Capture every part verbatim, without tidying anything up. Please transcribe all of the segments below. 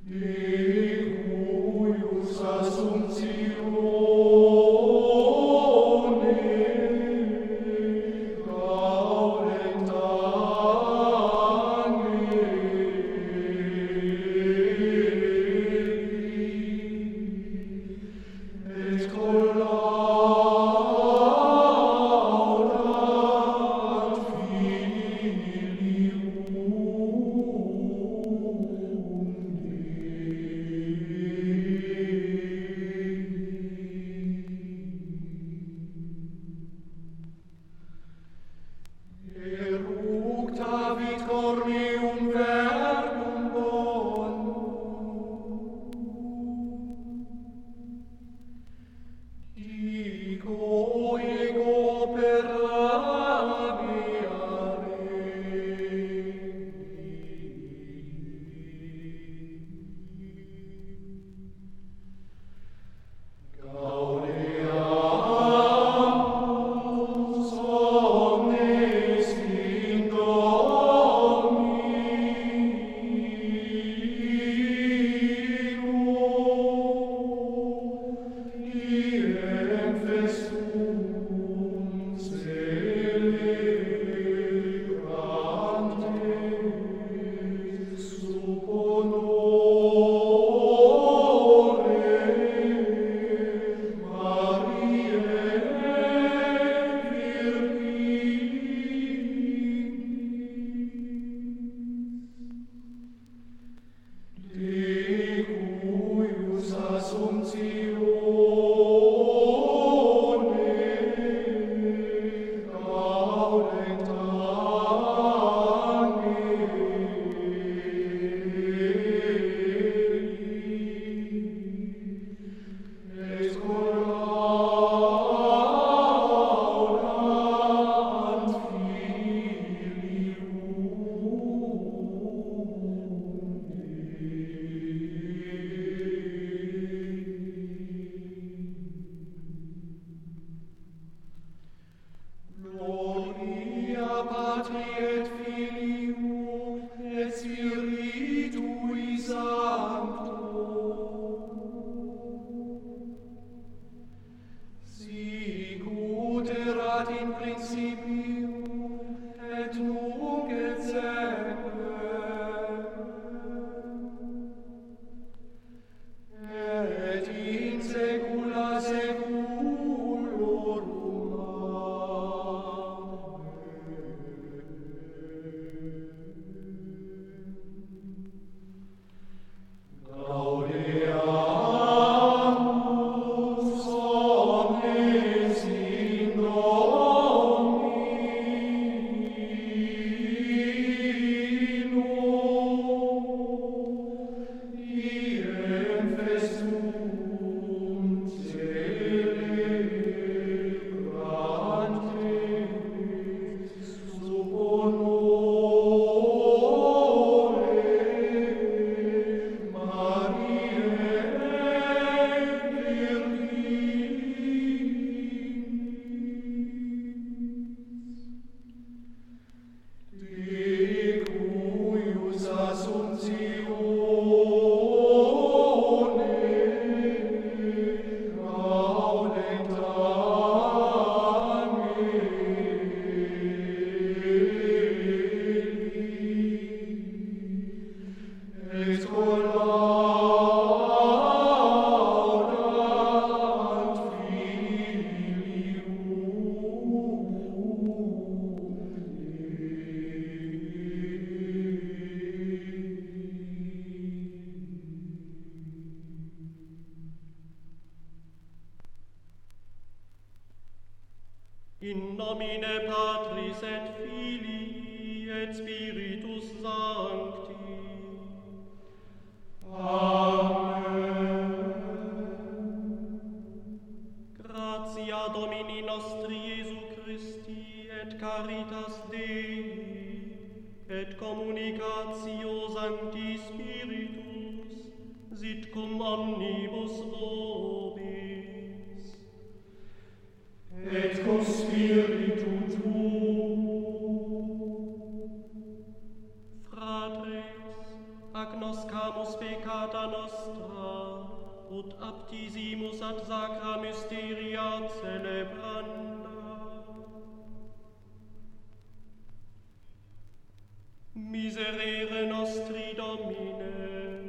In nomine Patris et Filii et Spiritus Sancti. Amen. Gratia Domini nostri Iesu Christi et caritas Dei et communicatio Sancti Spiritus sit cum omnibus vobis. Et cum spiritu tuo. Fratres, agnoscam confessamus peccata nostra, ut aptisimus ad sacra mysteria celebranda. Miserere nostri Domine,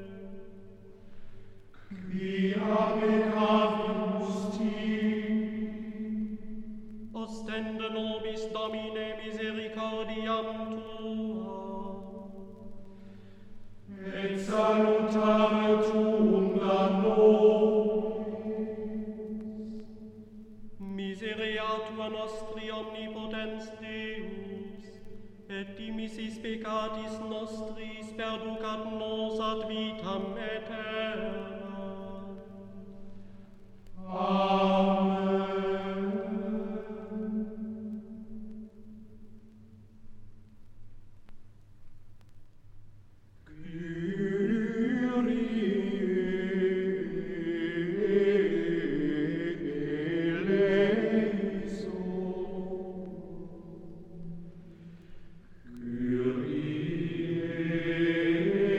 quia peccavimus tibi, ostende nobis Domine misericordiam Tua, et salutare Tuum da nobis. Misereatur nostri omnipotens Deus, et dimissis peccatis nostris perducat nos ad vitam aeterna. Amen.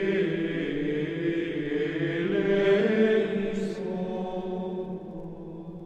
Kyrie eleison.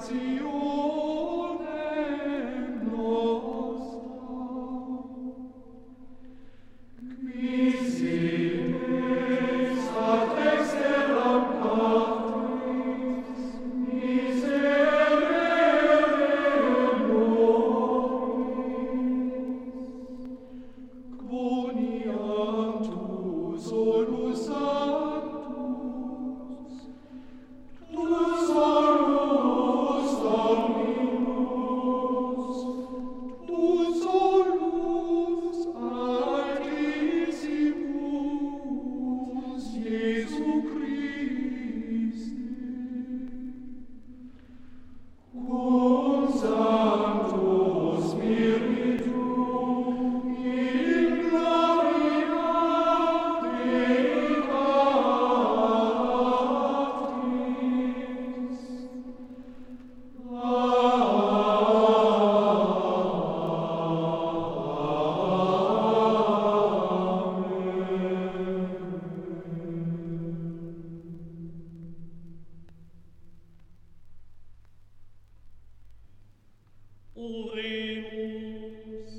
Oremus.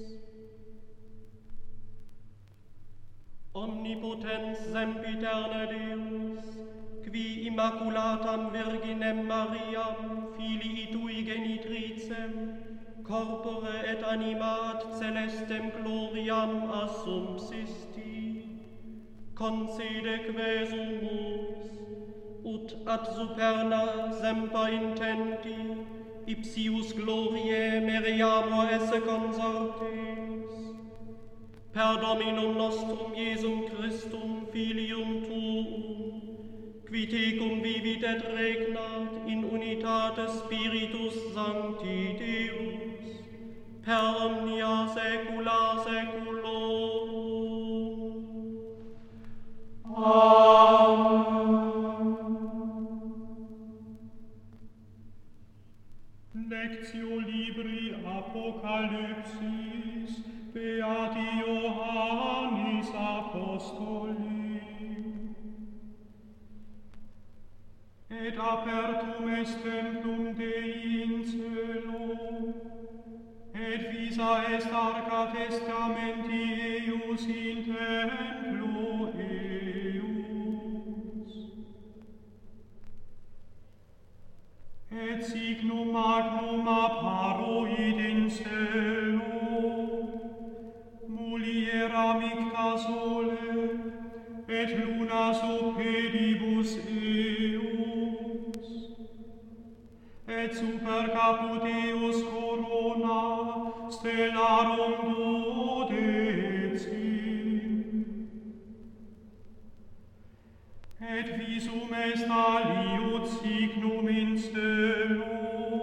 Omnipotens sempiterne Deus, qui immaculatam Virginem Mariam, filii tui genitricem, corpore et anima ad celestem gloriam assumpsisti, concede quesumus, ut ad superna semper intenti, ipsius gloriae meriamur esse consortes, per Dominum nostrum Jesum Christum filium tuum, qui tecum vivit et regnat in unitate Spiritus Sancti Deus, per omnia saecula saeculorum. Amen. Lectio Libri Apocalypsis, Beati Johannis Apostoli. Et apertum est templum Dei in celo, et visa est arca testamenti eius in templo eius. Et signum magnum apparuit in celo, muliera micta sole, et luna sub pedibus eius, et super caput eius corona stellarum duodecim. Et visum est aliud signum in celo,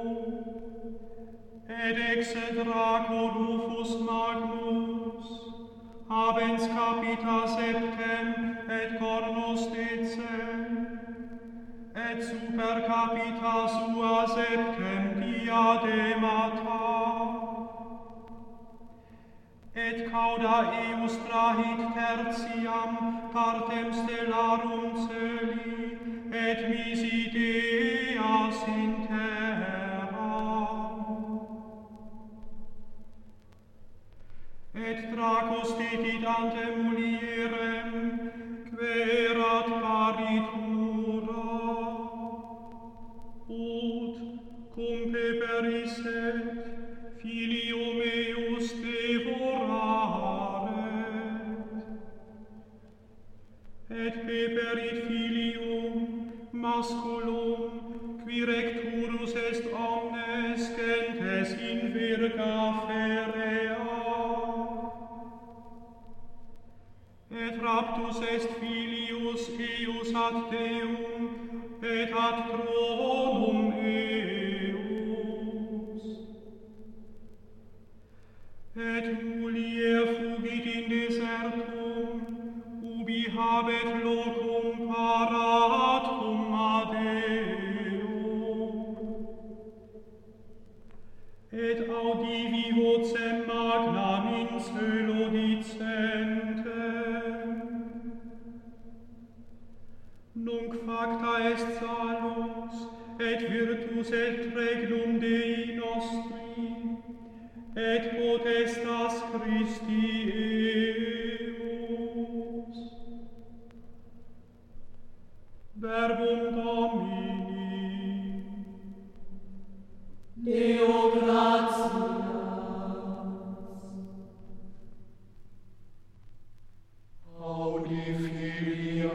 et exe Draco Rufus Magnus, habens capita septem et cornos decem, et super capita sua septem diademata, et cauda eius trahit tertiam partem stellarum celi, et misi Deas in terra. Et Dracos detit ante mulierem, querat paritura, ut cum peperisset filium eius devoraret, et peperit filium masculum, qui recturus est omnes gentes in virga ferea, et raptus est filius eius ad Deum, et ad tronum eius. Et mulier fugit in desertum, ubi habet locum paratum ad Deum. Et audivi vocem magnam in celo dicente, Nunc facta est salus, et virtus et regnum Dei nostri, et potestas Christi eus. Verbum Domini. Deo gratias. Audi filia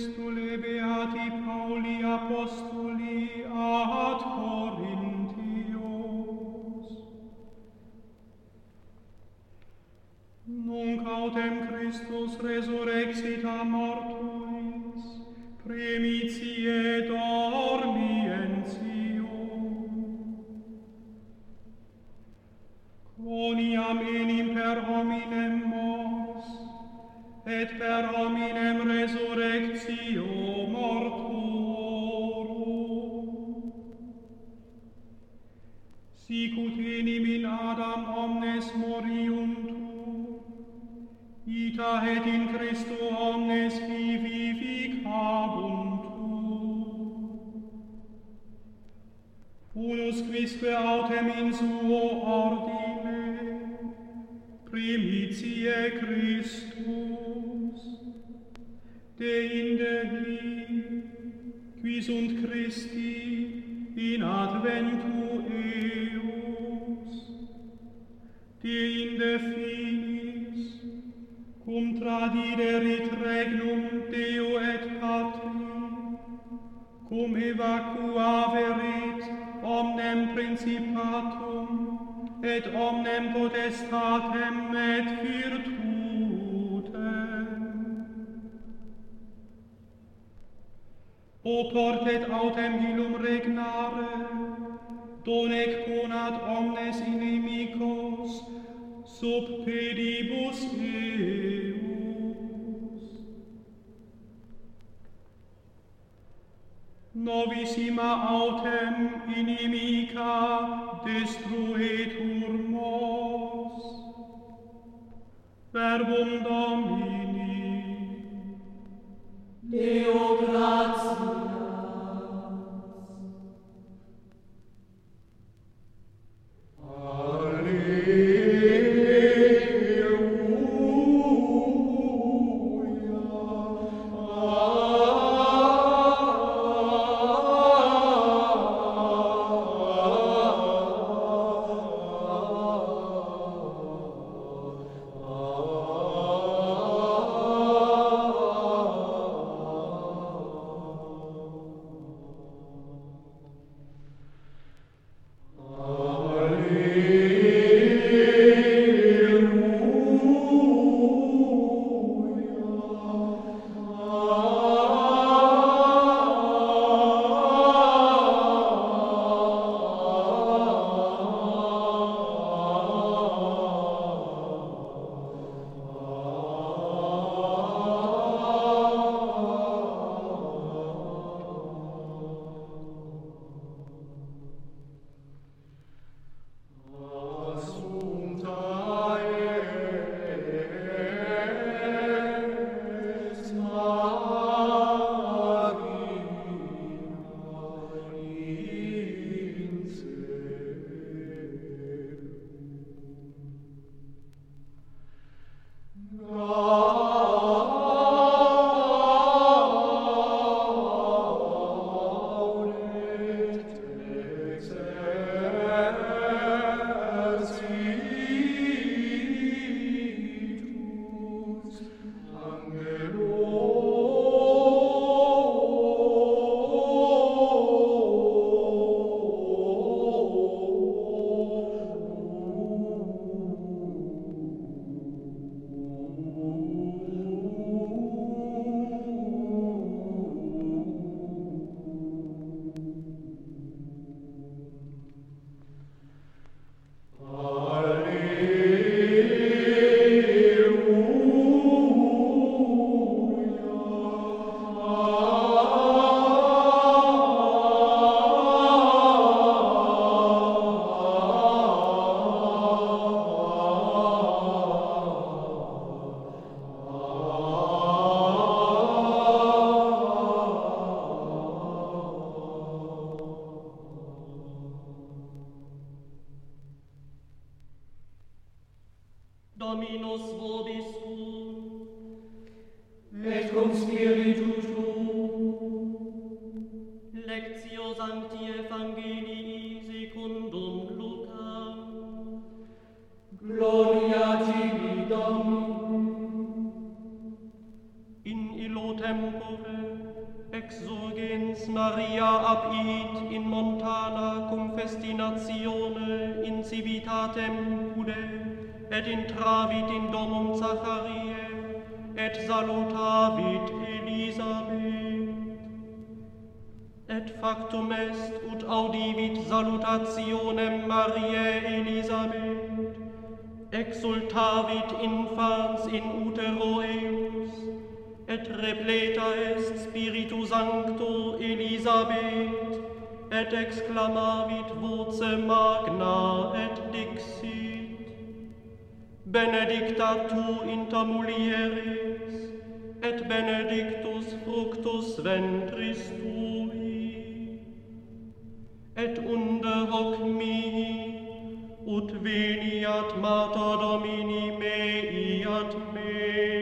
epistulae beati Pauli apostoli ad Corinthios. Nunc autem Christus resurrexit a mortuis, primitiae dormientium. Quoniam enim per hominem mors, et per hominem resurrectio mortuorum. Sic ut enim in Adam omnes moriuntur, ita et in Christo omnes vivificabuntur. Unus quisque autem in suo ordine, primitiae Christus, deinde hi, qui sunt Christi in adventu eius, deinde finis, cum tradiderit regnum Deo et Patri, cum evacuaverit omnem principatum, et omnem potestatem et virtutem. Oportet autem illum regnare, donec ponat omnes inimicos sub pedibus eius. Novissima autem inimica destruetur mos. Verbum Domini. Deo gratias. Dominus vobis tu, et cum spiritu tuo. Lectio Sancti Evangelii secundum Lucam. Gloria tibi, Domine. In illo tempore spontana cum festinatione in civitatem pude, et intravit in domum Zacharie, et salutavit Elisabeth. Et factum est, ut audivit salutationem Mariae Elisabeth, exultavit infans in utero eius, et repleta est Spiritu Sancto Elisabeth, et exclamavit voce magna et dixit: Benedicta tu inter mulieres, et benedictus fructus ventris tui. Et unde hoc mihi, ut veniat Mater Domini mei ad me.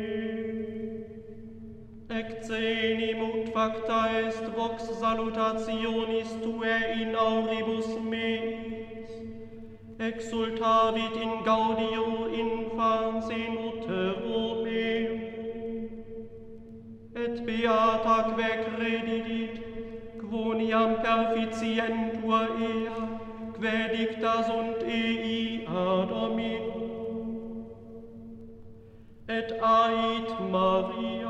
Ecce enim ut facta est vox salutationis tuae in auribus meis, exultavit in gaudio infans in utero meum. Et beata que credidit, quoniam perficientur ea, que dicta sunt ei ad Dominum. Et ait Maria,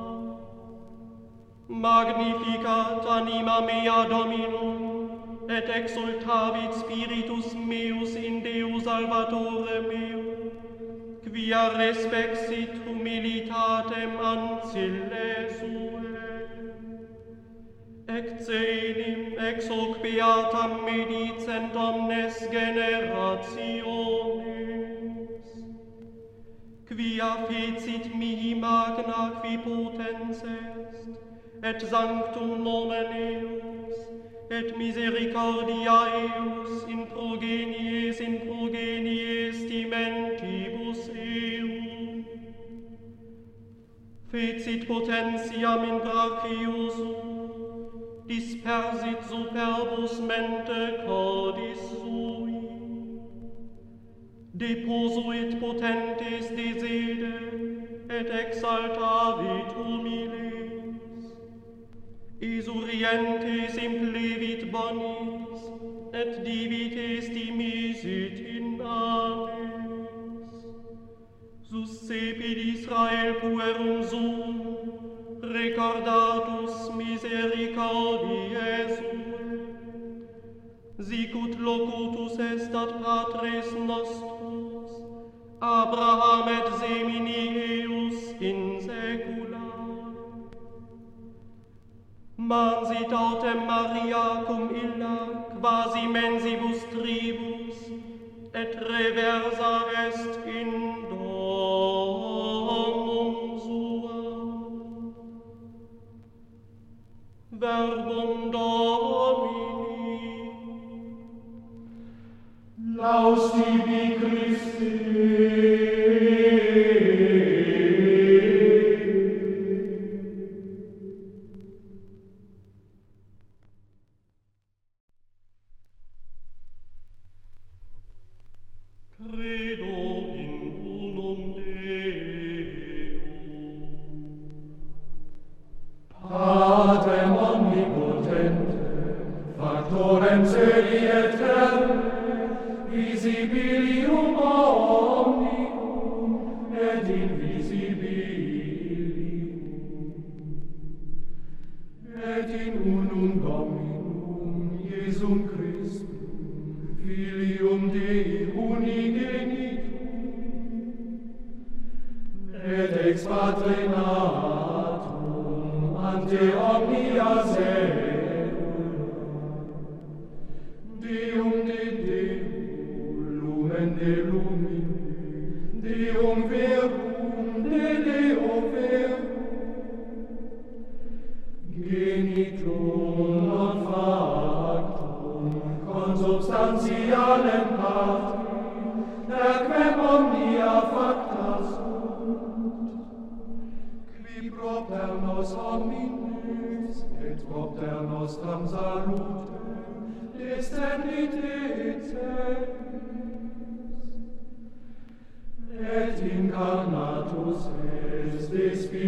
magnificat anima mea Dominum, et exultavit spiritus meus in Deo Salvatore meum, quia respexit humilitatem ancille suae. Ecce enim ex hoc beatam medicent omnes generationes, quia fecit mihi magna qui potens est, et sanctum nomen eus, et misericordia eus in progenies in progenies dimentibus eum. Fecit potentiam in brachiosum, dispersit superbus mente cordis sui, deposuit potentes de sede, et exaltavit humiles, isurientes implevit bonis, et divites dimisit in ames. Suscepit Israel puerum suum, recordatus misericordiae suae, sicut locutus est ad patres nostros, Abraham et semini eius in saecula. Mansit autem Maria cum illa, quasi mensibus tribus, et reversa est in domum suam. Verbum Domini. Laus tibi Christi.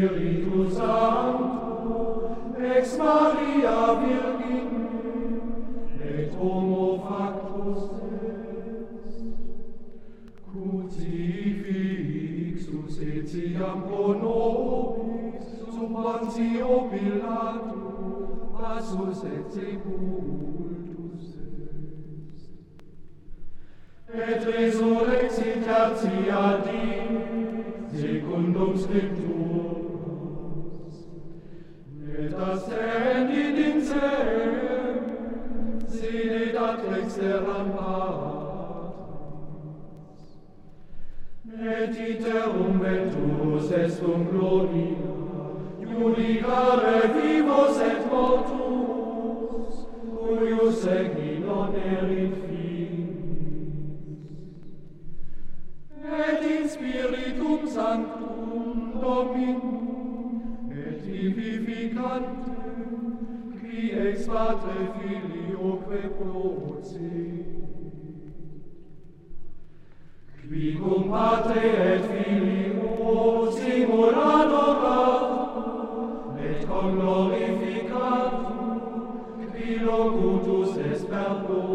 Spiritus Sancto, ex Maria Virgine, et sepultus est. Et resurrexit tertia die, secundum scripturas, et ascendit in caelum, sine dat exteram patris, et iterum ventus est cum gloria, judicare vivos et mortus, cuius egni non erit finis. Et in spiritum sanctum Dominum, et vivificantem, qui ex Patre Filioque procedit, qui cum Patre et Filio simul adoratum, et cum glorificatum, qui locutus est per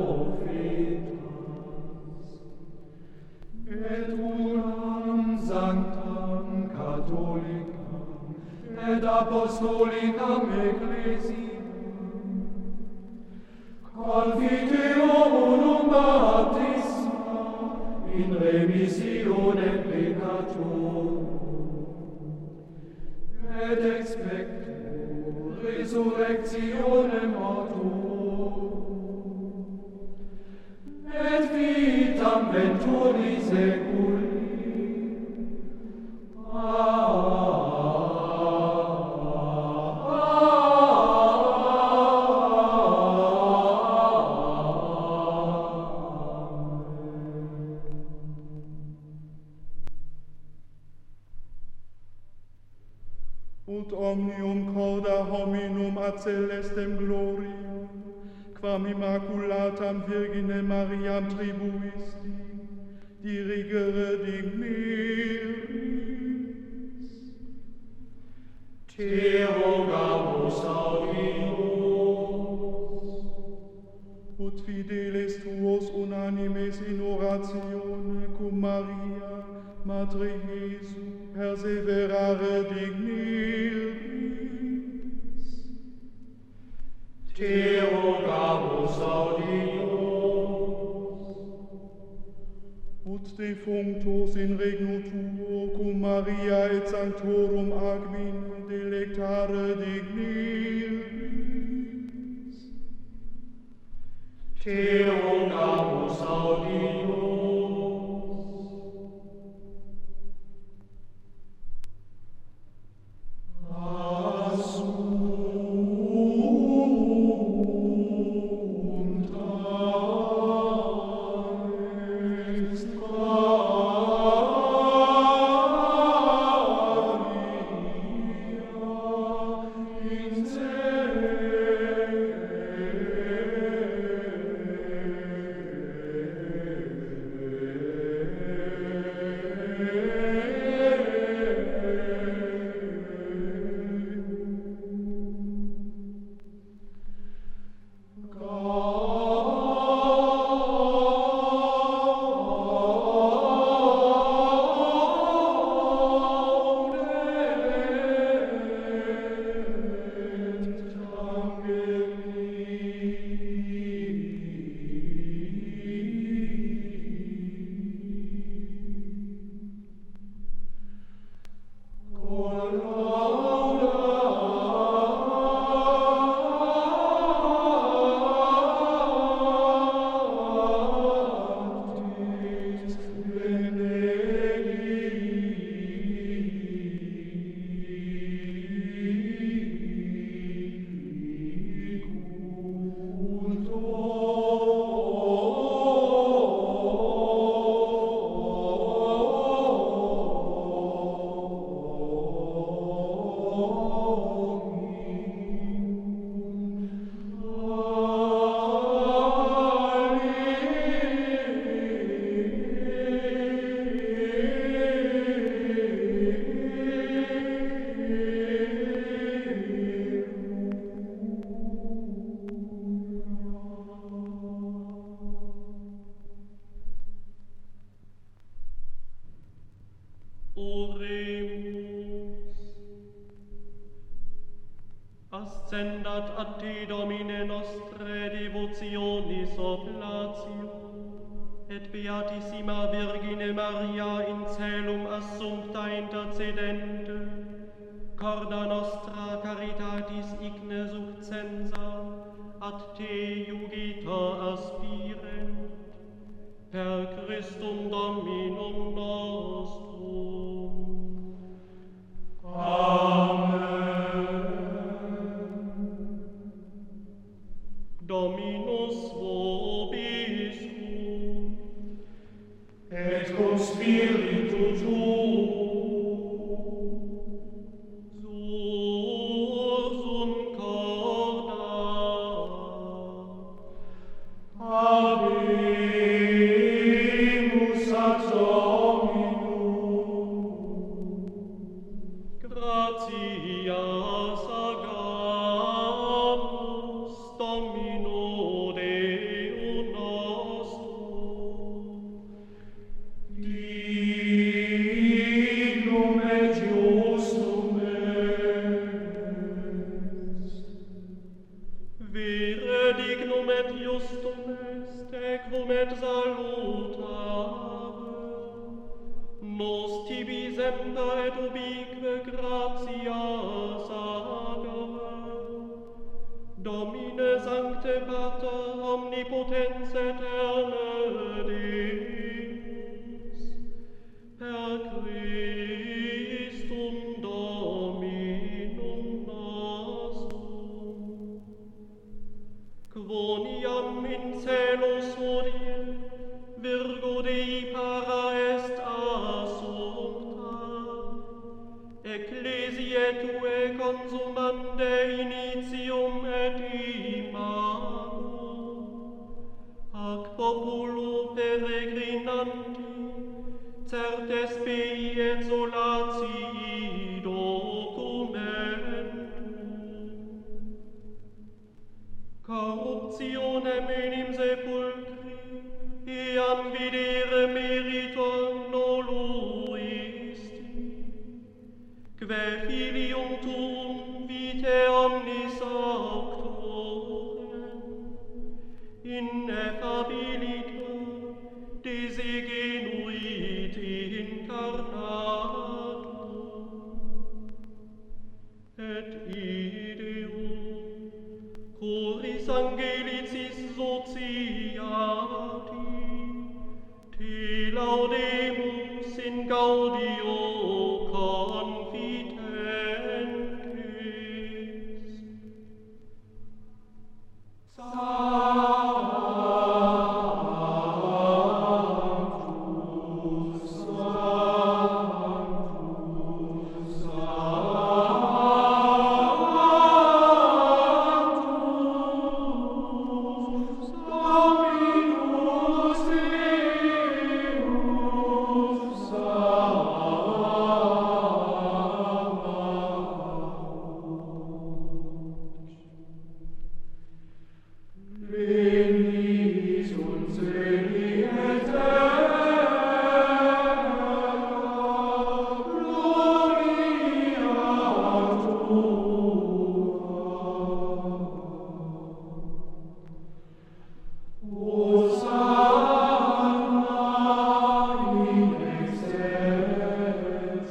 prophetas, et unam sanctam catholicam, et apostolicam ecclesiam, confiteo unum baptisma, in remissione peccatorum, et expecto resurrectionem mortuorum, et vitam venturi seculi. Ut omnium cauda hominum ad celestem gloriam, quam immaculatam Virginem Mariam tribuisti, dirigere digniris. Te rogamus audimus. Ut fideles tuos unanimes in oratione cum Maria, Matre Jesu, perseverare digniris. Te rogamus audimus. Ut defunctos in regno tuo cum Maria et sanctorum agmine delectare digniris. Te rogamus audimus. Ascendat ad te, Domine, devotionis oblatio, et beatissima Virgine Maria in celum assumpta intercedente, corda nostra caritatis igne succensa, ad te jugita aspirent, per Christum Dominum nostrum. Amen. Dominus vobiscum, Et cum spiritu tuo. sursum corda. Habemus ad Dominum. Gratias agamus Domino Deo nostro, Dignum et justum est. vere dignum et justum est, equum et salutare, nos tibi semper et ubique gratias agere, Domine Sancte Pater omnipotens eterne Deus, per Christum Dominum nostrum, quoniam in celos hodie Virgo Dei para est assumpta, ecclesiae tue consumande initium et imago, ac populo peregrinanti, certes spei et solatii documentum. Corruptionem enim sepulcri, iam videre meritum noluisti, que filium tuum vitae omnis auctorem, ineffabilita, desigenuit incarnatum, et ideum, curis angelicis sociati, te laudemus in gaudio confitentis. Sanctus, Sanctus, Sanctus, Dominus Deus Sabaoth. Venit und celi et terra, gloria tua. Hosanna in excelsis.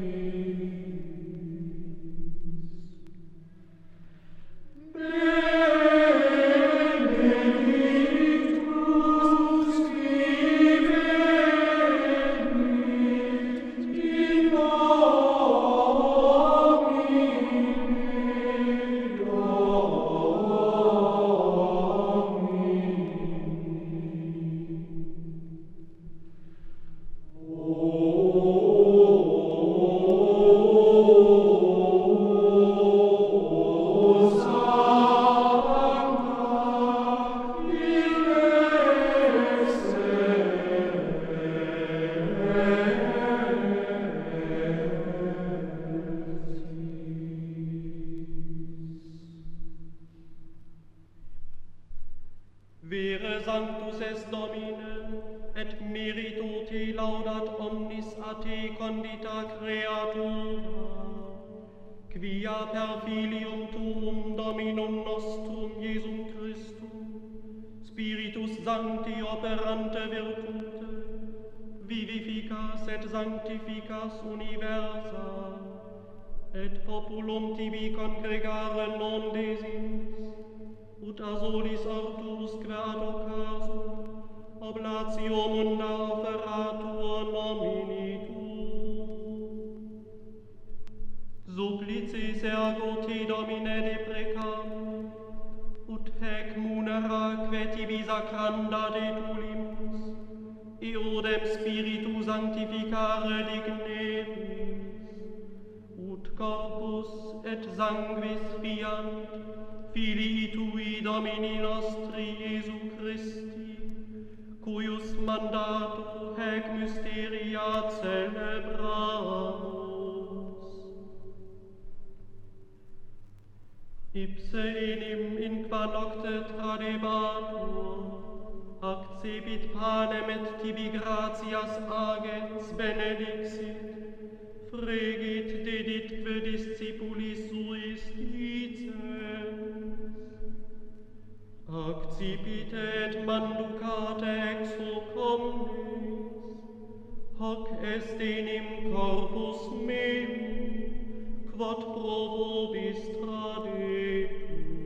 Benedictus qui venit in nomine Vere sanctus est Domine, et merito te laudat omnis a te condita creatura, quia per filium tuum Dominum nostrum Iesum Christum sancti operante virtute, vivificas et sanctificas universa, et populum tibi congregare non desinis, ut a solis ortusque ad occasum, oblatio munda offeratur nomini tuum. Supplices ergo te, Domine, deprecam, ut hec munera que tibi sacranda de tulimus, eodem spiritu sanctificare digneris, ut corpus et sanguis fiant Filii tui Domini nostri Iesu Christi, cuius mandato hec mysteria celebramus. Ipse enim in qua nocte tradebatur, accepit panem et tibi gratias agens benedixit, fregit deditque discipulis suis dicens, accipite et manducate ex hoc omnes, hoc est enim corpus meum, quod pro vobis tradetur.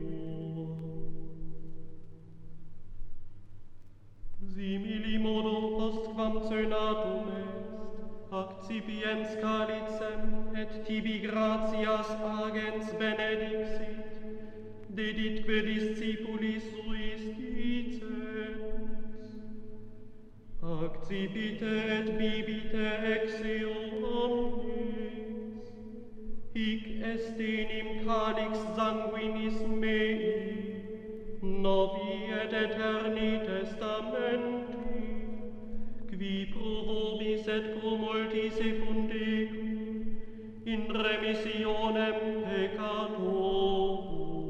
Simili modo postquam cenatum est, accipiens calicem et tibi gratias agens benedixit, deditque discipulis suis dicens, accipite et bibite ex eo omnes, hic est enim calix sanguinis mei, novi et eterni testamenti, qui pro vobis et pro multis effundecum, in remissionem peccatorum.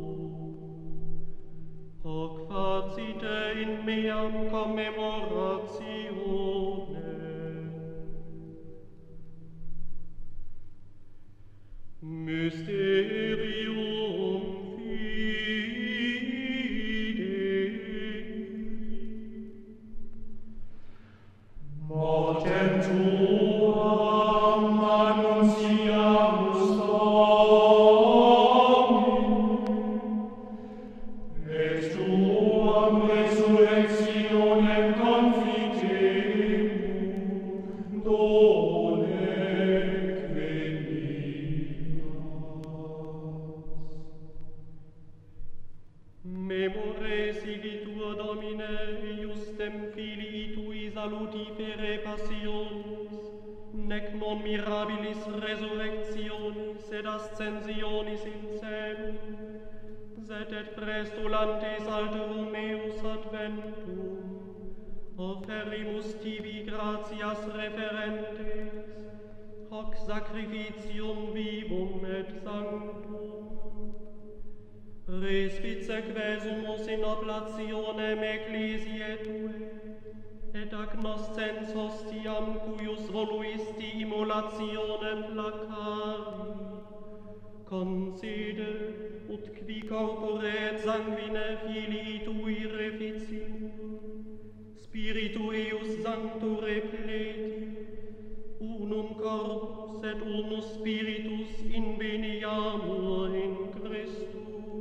Hoc facite in meam commemorationem. Mysterium Fidei. Mortem tuam annunciamus Domine, et tuam resurrectionem confitemur, donec venias. Memore sigitur, Domine, justem Filii tui salutifere passionis, nec non mirabilis resurrectionis sed ascensionis in celum, sed et prestulantes alterum meus adventum, offerimus tibi gratias referentes, hoc sacrificium vivum et sanctum. Respice quesumus in oblationem ecclesiae tue, et agnoscens hostiam cuius voluisti immolatione placari, concede, ut qui corpore et sanguine Filii tui reficimur, Spiritu eius sancto repleti, unum corpus et unus spiritus inveniamur in Christus.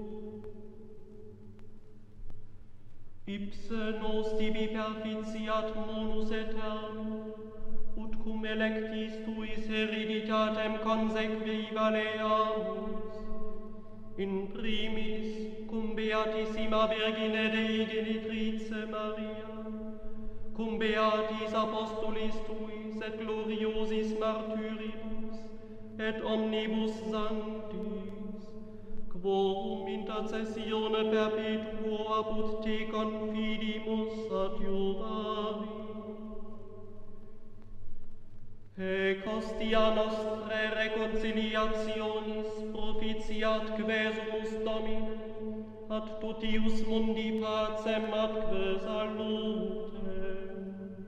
Ipse nos tibi perficiat monus aeternum, ut cum electis tuis hereditatem consequi valeamus, in primis cum beatissima Virgine Dei Genitrice Maria, cum beatis apostolis tuis et gloriosis martyribus, et omnibus sanctis, quorum intercessione perpetuo apud te confidimus adjuvari. Hec hostia nostre reconciliationis propitiat quesumus Domine, ad totius mundi pacem atque salutem.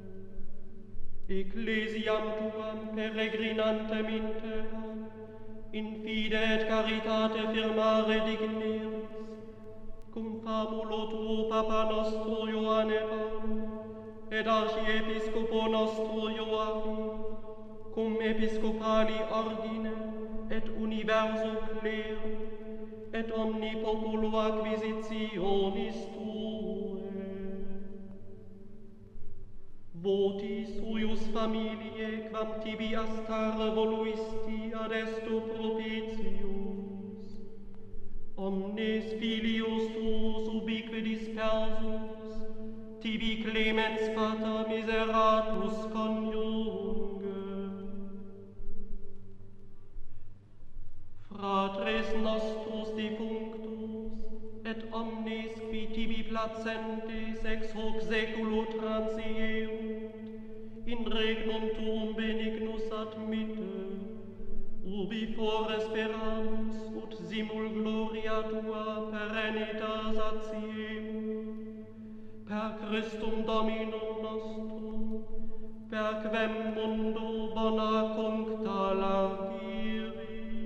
Ecclesiam tuam peregrinantem in terra, in fide et caritate firmare digneris, cum famulo tuo Papa nostro Ioanne Paul, et archiepiscopo nostro Joachim, cum episcopali ordine, et universo clero, et omni populo acquisitionis tuae. Votis huius familiae, quam tibi astare voluisti ad esto propitius, omnes filius tuos ubique dispersus, tibi clemens pater miseratus conjunge. Fratres nostros defunctus, et omnes qui tibi placentes ex hoc seculo transierunt, in regnum tuum benignus admitte, ubi fore speramus, ut simul gloria tua perennitas satiemur, per Christum Dominum nostrum, per quem mundo bona cuncta largiris.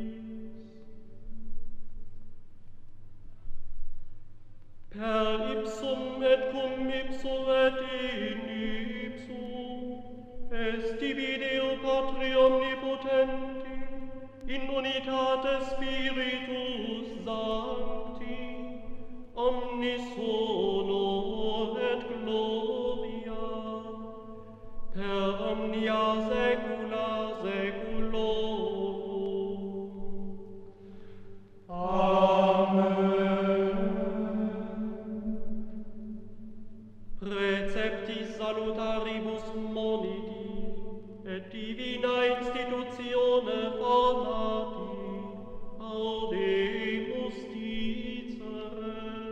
Per ipsum et cum ipso et in ipsum, est tibi Deo Patri omnipotenti, in unitate Spiritus Sancti, omnis honor et gloria, per omnia saecula saeculorum. Amen. Preceptis salutaribus moniti, et divina institutione formati, audemus dicere.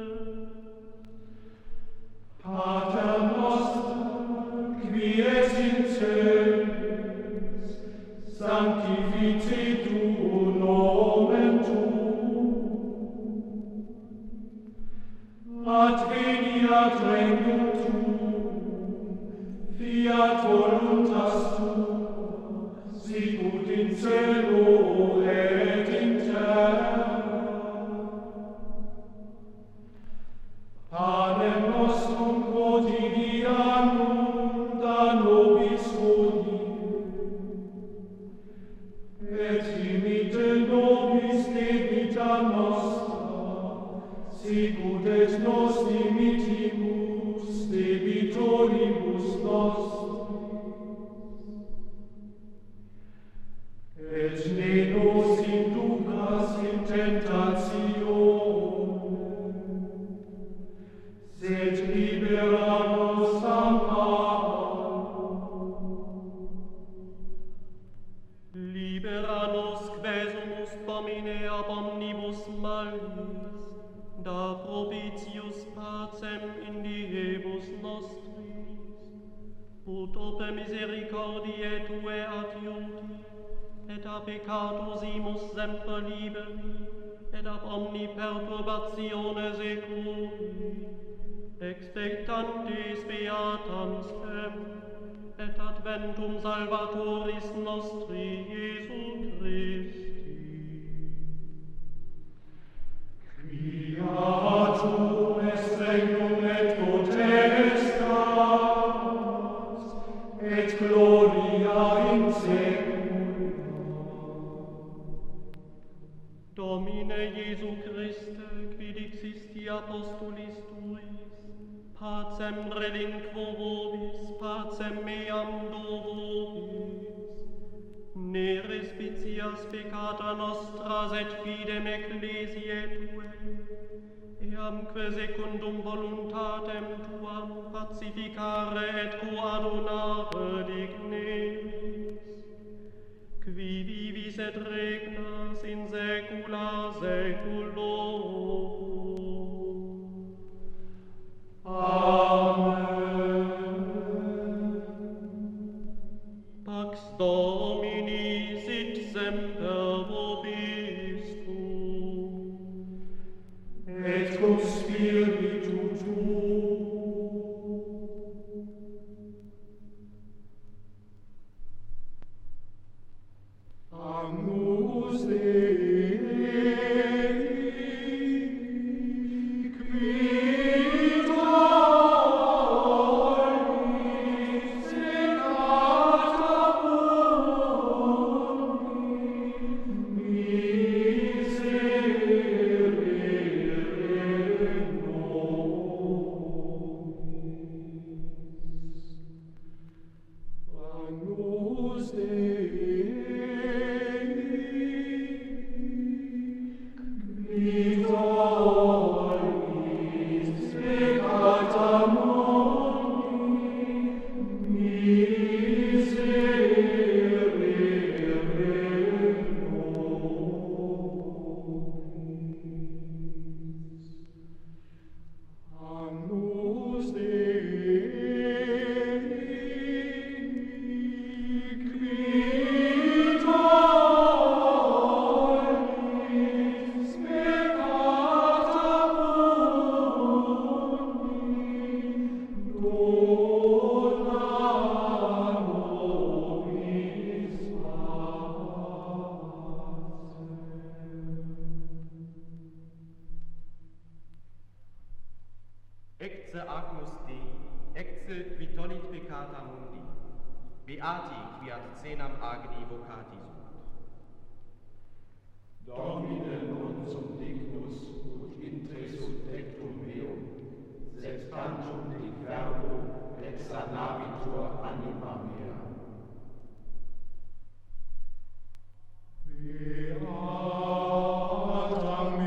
Pater noster, qui es in celis, sanctificetur nomen tuum. Adveniat regnum tuum, fiat voluntas tua, sicut in cielo et in terra. Panem nostrum quotidianum da nobis hodie, et dimitte nobis debita nostra, sicut et nos dimittimus debitoribus nostris. Et ne nos inducas in tentationem, sed libera nos a malo. Libera nos quesumus Domine ab omnibus malis, da propitius pacem in diebus nostris, ut ope misericordiae Tue adiuti, et a peccatusimus semper liberi, et ab omni perturbatione seculi, expectantes beatam spem, et adventum Salvatoris nostri Iesu Christi. Quia tuum est regnum et potestas, et gloria in saecula. Domine Iesu Christe, qui dixisti apostolis tuis, pacem relinquo vobis, pacem meam do vobis. Ne respicias peccata nostra, et fidem ecclesiae Tue, eamque secundum voluntatem Tuam pacificare et coadunare digneris, qui vivis et regnas in saecula saeculorum. Amen. Pax Domini sit semper vobiscum, et cum spiritu tuo. Agnus Dei, qui Christi, exselt qui tollit peccata mundi, beati qui ad cenam agni vocati sunt. Domine non sum dignus, ut intre subtectum meum, sed tantum dic verbo, et sanabitur anima mea. Beata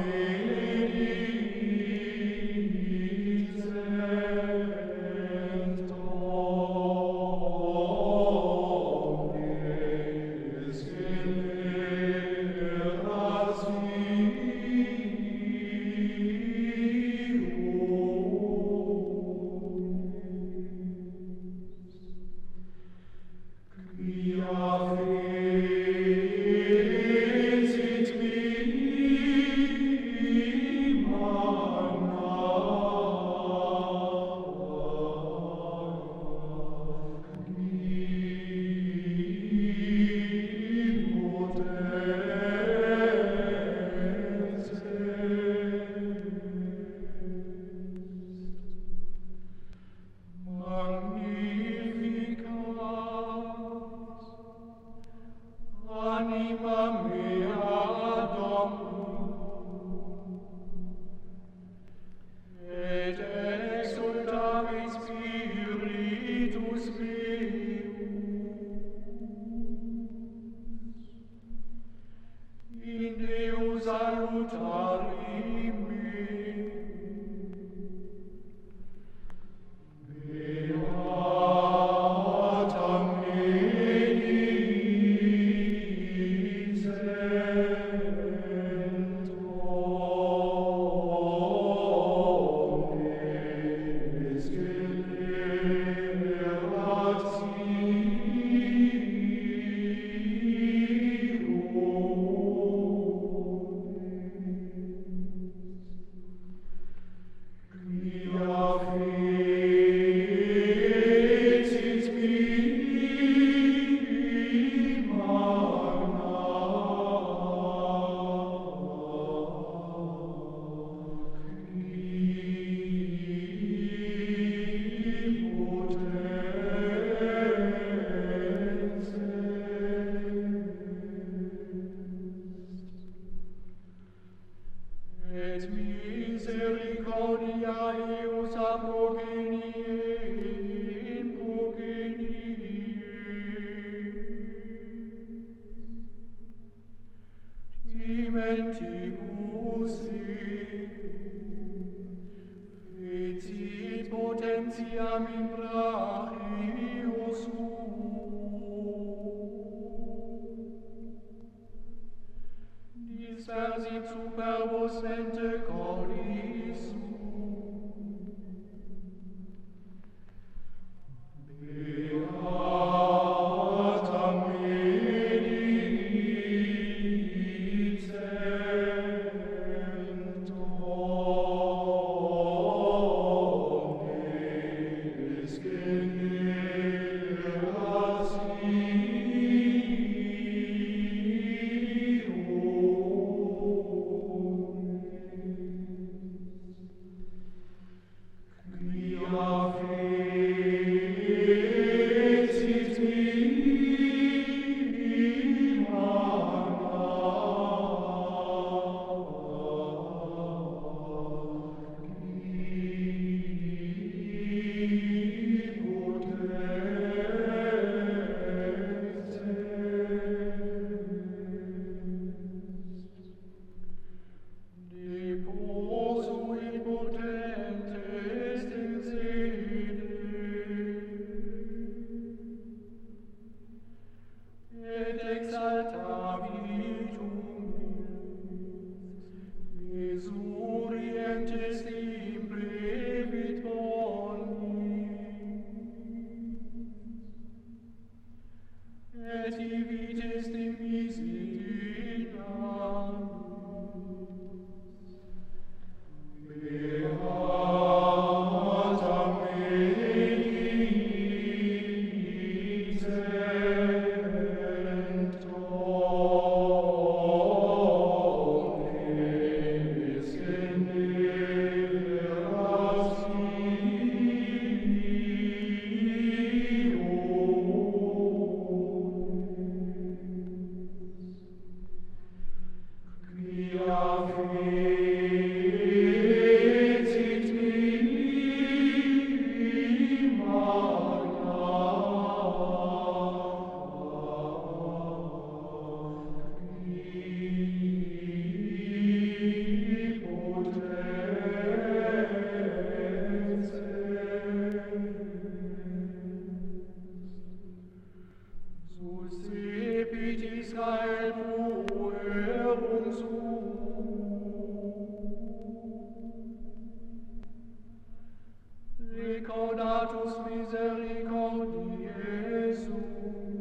Recaudatus misericordiae sui,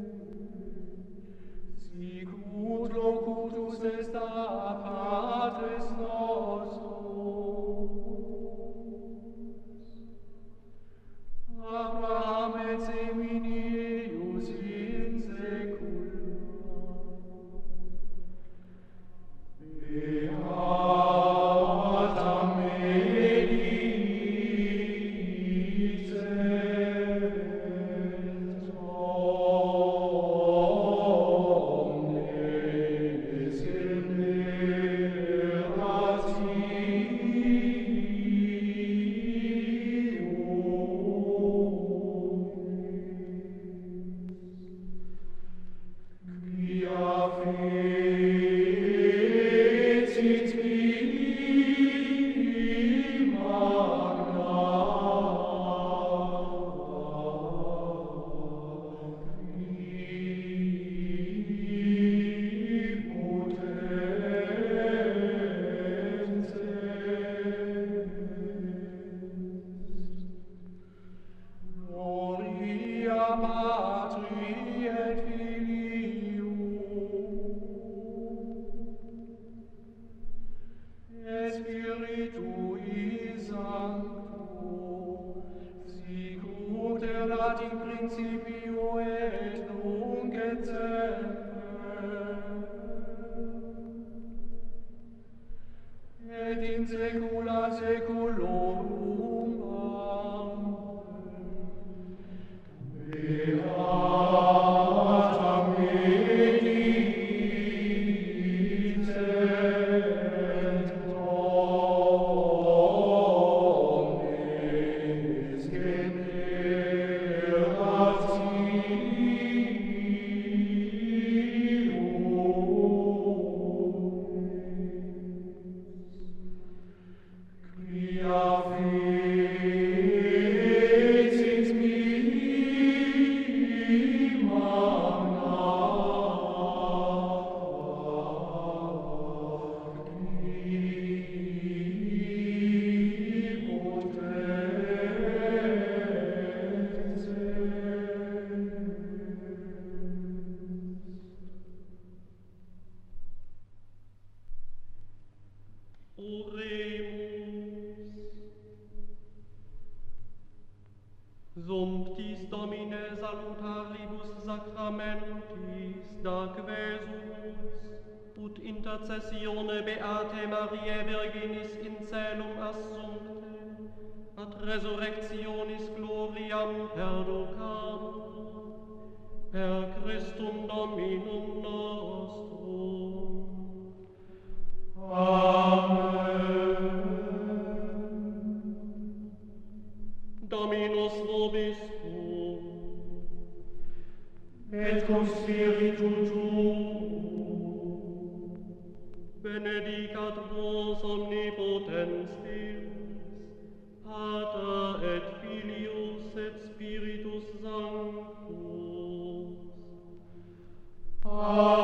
sicut locutus est a Patres nostros, Abraham et seminius in secula. Beata Melite, omnes Patri et Filio et Spiritui Sancto, sicut erat in principio et nunc et semper, et in saecula saeculorum. Beata Melite, omnes generationes, quia fecit me Sumptis Domine salutaribus sacramentis daquesus, ut intercessione Beate Mariae Virginis in caelum assumpte, ad resurrectionis gloriam perducam, per Christum Dominum nostrum. Amen. Dominus vobiscum, Et cum spiritu tuo, benedicat vos omnipotens Deus, Pater et Filius et Spiritus Sanctus. Amen.